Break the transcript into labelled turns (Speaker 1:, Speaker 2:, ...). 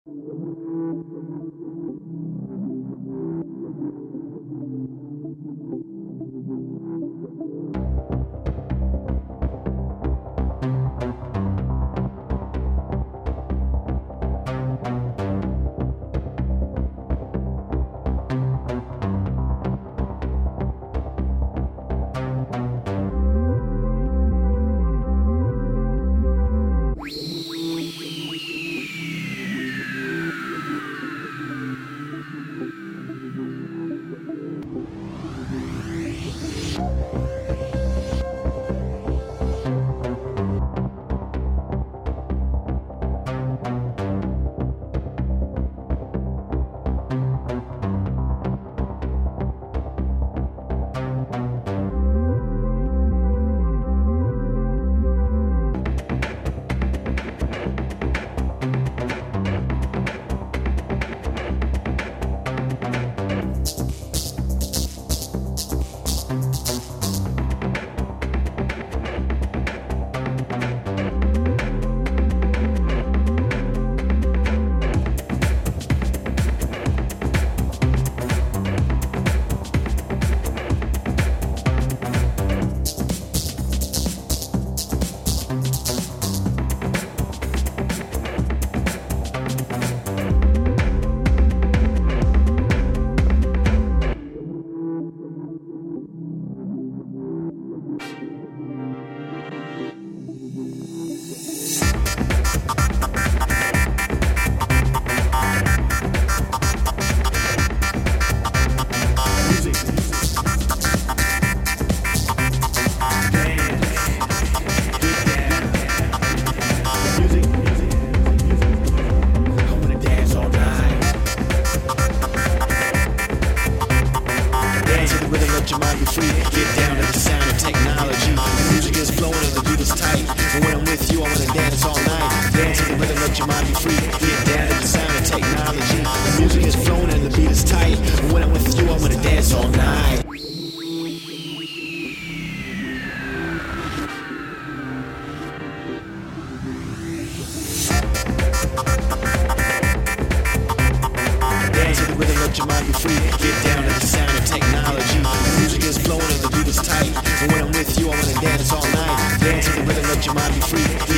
Speaker 1: Let your mind be free. Get down to the sound of technology. The music is flowing and the beat is tight. And when I'm with you, I wanna dance all night. Dance to the rhythm, let your mind be free. Get down to the sound of technology. The music is flowing and the beat is tight. And when I'm with you, I wanna dance all night. Dance to the rhythm, let your mind be free. Get down to the sound of technology. The music is flowing and the beat is tight. And when I'm with you, I wanna dance all night. Dance to the rhythm, let your mind be free.